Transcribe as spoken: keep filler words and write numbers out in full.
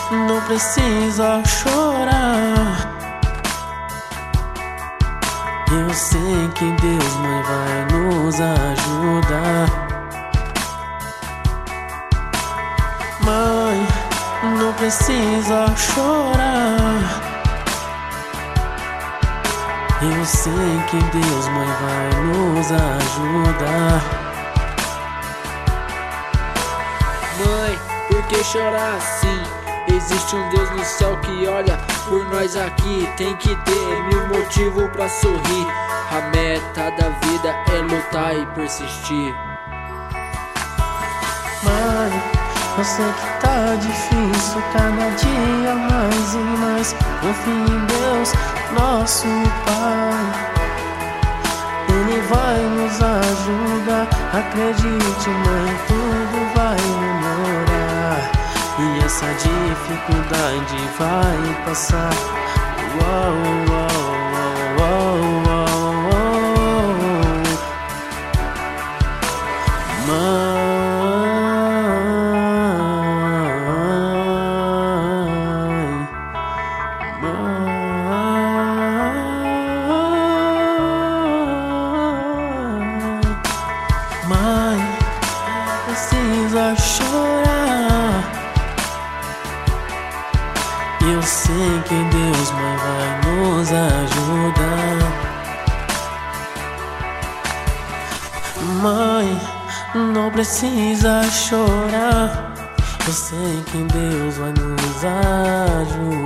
não precisa chorar. Eu sei que Deus, mãe, vai nos ajudar. Mãe, não precisa chorar. Eu sei que Deus, mãe, vai nos ajudar. Mãe, por que chorar assim? Existe um Deus no céu que olha por nós aqui. Tem que ter mil motivos pra sorrir. A meta da vida é lutar e persistir. Mãe, eu sei que tá difícil, cada dia mais e mais. Confie em Deus, nosso Pai. Ele vai nos ajudar. Acredite, mãe, tudo vai melhorar. E essa dificuldade vai passar. Uau, uau, uau, uau, uau. Mãe, mãe, precisa chorar. Eu sei que Deus, mãe, vai nos ajudar. Mãe, não precisa chorar. Eu sei que Deus vai nos ajudar.